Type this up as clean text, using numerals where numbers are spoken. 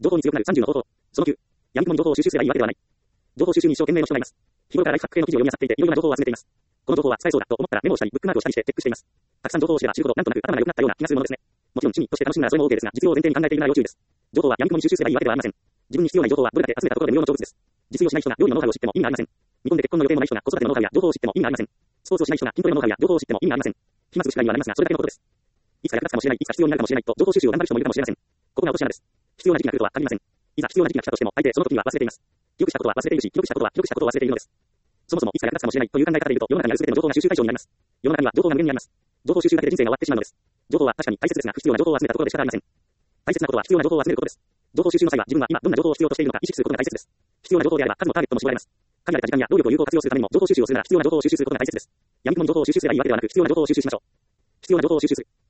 情報に強くなる30の方法。その9。闇雲に情報を収集すればいいわけではない。情報収集に一生懸命の人がいます。日頃からライフハック系の記事を読み漁っていて、いろいろな情報を集めています。この情報は使えそうだと思ったらメモをしたり、ブックマークをしたりしてチェックしています。たくさん情報を知れば知るほどなんとなく頭が良くなったような気がするものですね。もちろん趣味として楽しむならそれも OK ですが、実用を前提に考えているなら要注意です。情報は闇雲に収集すればいいわけではありません。自分に必要な情報はどれだけ集めたところで無用の成仏です。実用しない人が料理のノウハウを知っても意味がありません。未婚で結婚の予定もない人が子育てのノウハウや情報を知っても意味がありません。スポーツをしない人が筋トレのノウハウや情報を知っても意味がありません。暇つぶしかにはなりますが、それだけのことです。いつか役立つかもしれない、いつか必要になるかもしれないと情報収集を頑張る人もいるかもしれません。ここが落とし穴です。必要な時期が来るとは限りません。いざ必要な時期が来たとしても、大抵その時には忘れています。記憶したことは忘れているし、記憶したことは記憶したことを忘れているのです。そもそもいつか役立つかもしれないという考え方でいると、世の中にある全ての情報が収集対象になります。世の中には情報が無限にあります。情報収集だけで人生が終わってしまうのです。情報は確かに大切ですが、不必要な情報を集めたところで仕方ありません。大切なことは必要な情報を集めることです。情報収集の際は自分は今どんな情報を必要としているのか意識することが大切です。必要な情報であれば数のターゲットも絞られます。限られた時間や労力を有効活用するためにも情報収集をするなら必要な情報を収集することが大切です。闇雲の情報を収集すればいいわけではなく、必要な情報を収集しましょう。必要な情報を収集する。